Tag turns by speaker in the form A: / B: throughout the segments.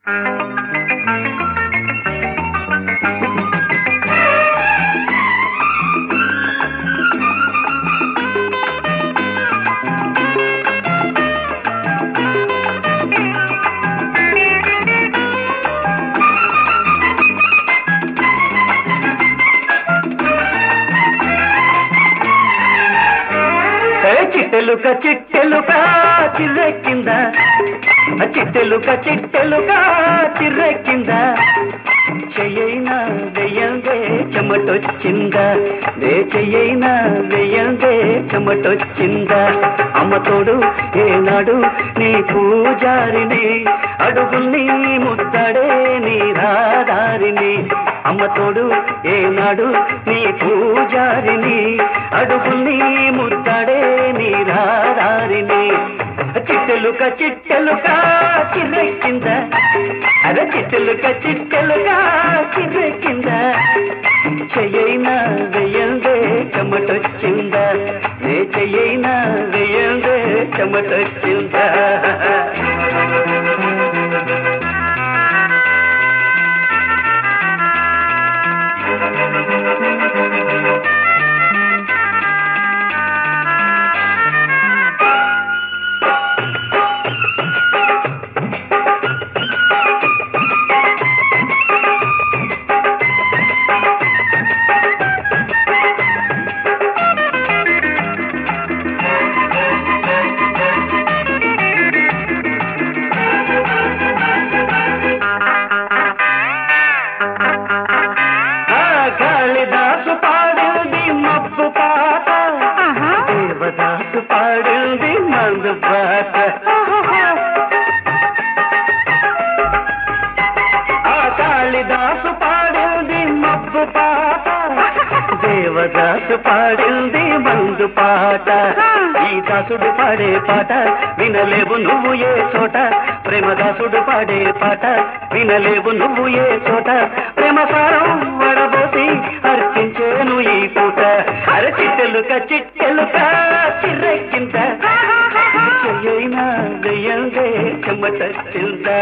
A: చిట్టెలుక చిట్టెలుక చిర్రెక్కింద చిట్టెలుక చిట్టెలుక చిర్రెక్కింద చెయ్యైనా వెయ్యందే చెమటొచ్చిందా చెయ్యైనా వెయ్యందే చెమటొచ్చిందా అమ్మ తోడు ఏనాడు నీ పూజారిని అడుగుల్ని ముద్దాడే నీ రాదారిని అమ్మ తోడు ఏనాడు నీ పూజారిని అడుగుల్ని ముద్దాడే నీ రాదారిని చిట్టెలుక చిట్టెలుక చిర్రెక్కింద అరే చిట్టెలుక చిట్టెలుక చిర్రెక్కింద చెయ్యైనా వెయ్యందే చెమటొచ్చిందా చెయ్యైనా వెయ్యందే చెమటొచ్చిందా కాళిదాసు పాడింది మబ్బు పాట దేవదాసు పాడింది మందు పాట కాళిదాసు పాడింది మబ్బు పాట దేవదాసు పాడింది మందు పాట ఈ దాసుడు పాడే పాట వినలేవు నువ్వు ఏ చోట ప్రేమదాసుడు పాడే పాట వినలేవు నువ్వు ఏ చోట ప్రేమ సారం వడబోసి అర్పించేను ఈ పూట అర చిట్టెలుక చిట్టెలుక చిర్రెక్కింద చెయ్యైనా వెయ్యందే చెమటొచ్చిందా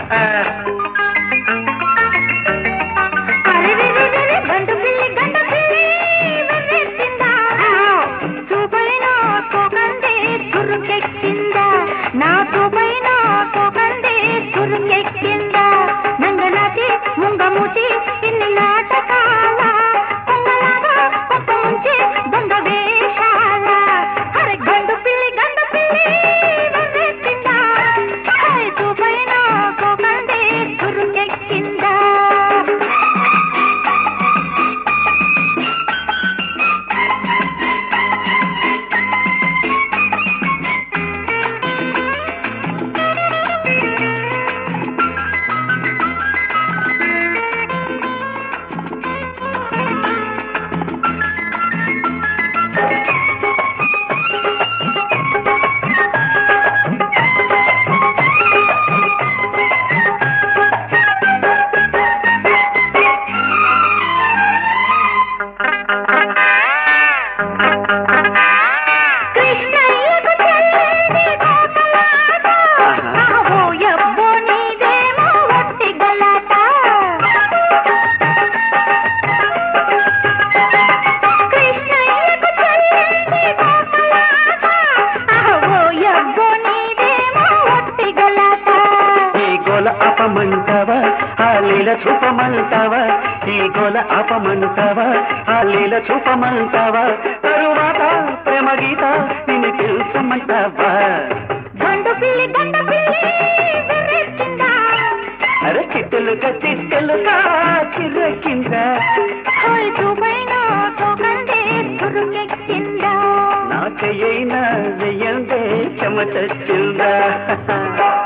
B: నా చూపైన తోకందే తురుకెక్కిందా నంగనాటి ముంగమూటి ఇన్ని నాటకాల పొంగలాగా కొత్త ముంచి దొంగ వేషాల అరే గండు పిల్లి వెర్రెత్తిందా చూపైన తోకందే తురుకెక్కిందా
A: అపమంటావా ఆ లీల చూపమంటావా ఈ గోల అపమంటావా ఆ లీల చూపమంటావా తరువాత ప్రేమ గీత నిన్ను తెలుసమంటావా అరే చిట్టెలుక చిట్టెలుక చిర్రెక్కిందా నా చెయ్యైనా వెయ్యందే చెమటొచ్చిందా